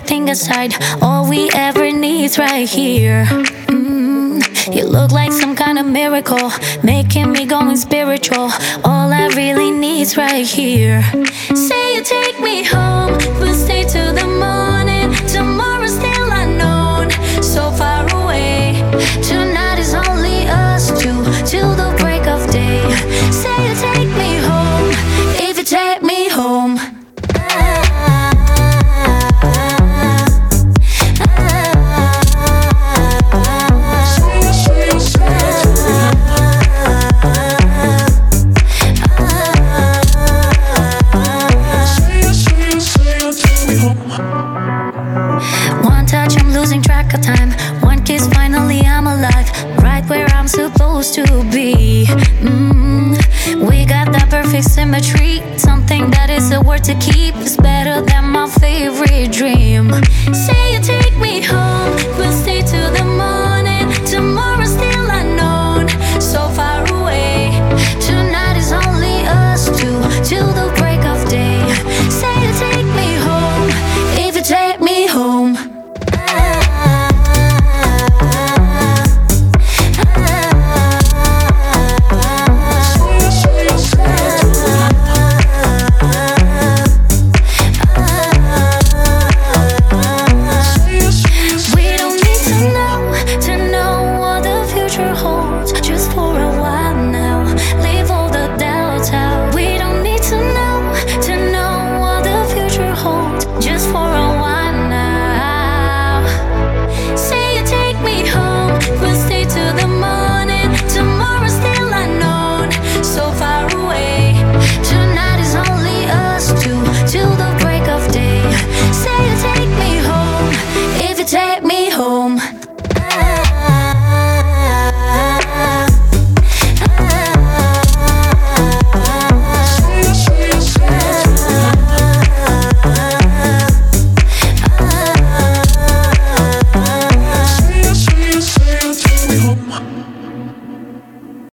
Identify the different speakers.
Speaker 1: everything aside. All we ever need's right here. You look like some kind of miracle, making me going spiritual. All I really need's right here. Say you take me home, we'll stay till the morning. Tomorrow's still unknown, so far away. Tonight is only us two, till the break of day. Say you take me home, if you take me home. One touch, I'm losing track of time. One kiss, finally I'm alive, right where I'm supposed to be. We got that perfect symmetry, something that is a word to keep. It's better than my favorite dream. Say it to